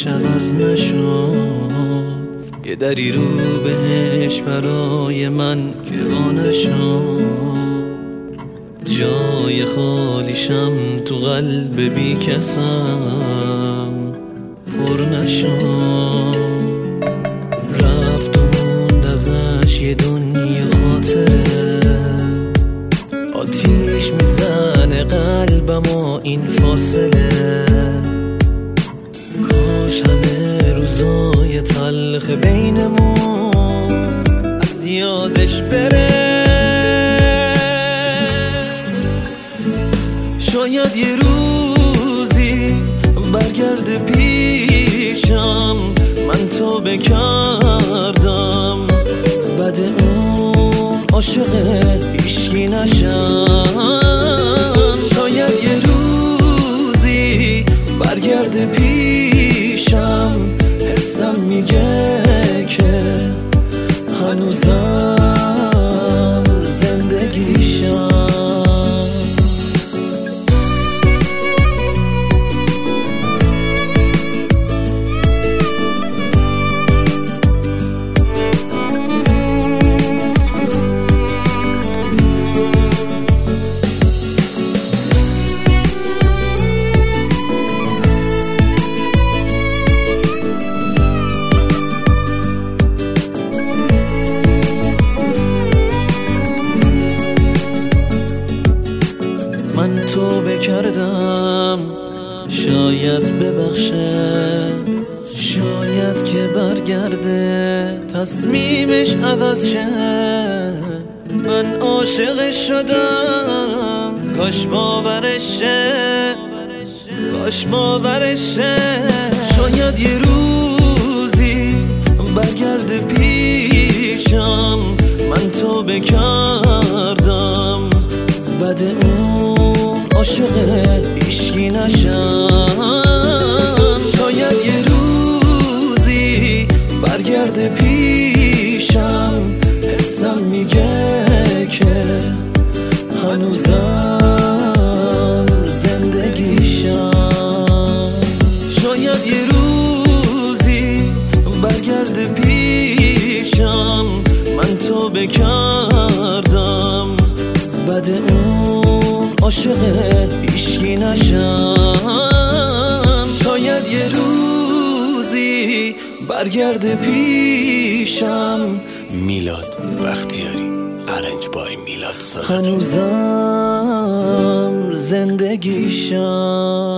هیچ عوض نشد، یه دری رو بهش برای من که وا نشد. جای خالیشم تو قلب بی کسم پر نشد. رفت و موند ازش یه دنیا خاطره، آتیش میزنه قلبم و این فاصله. کاش همه روزای تلخ بینمون از یادش بره. شاید یه روزی برگرده پیشم، من توبه کردم بعد اون عاشق هیچکی نشم. شاید یه روزی برگرده پیشم، حسم میگه که هنوزم زندگیشم. من توبه کردم شاید ببخشه، شاید که برگرده تصمیمش عوض شه. من عاشقش شدم، کاش باورش شه، کاش باورش شه. شاید یه روزی برگرده پیشم، من توبه کردم بعد اون عاشق هیچکی نشم. شاید یه روزی برگرده پیشم، حسم میگه که هنوزم زندگیشم. شاید یه روزی برگرده پیشم، من توبه کردم بعد اون عاشق هیچکی نشم. شاید یه روزی برگرده پیشم. میلاد بختیاری، ارنج بای میلاد صادقی. هنوزم زندگیشم.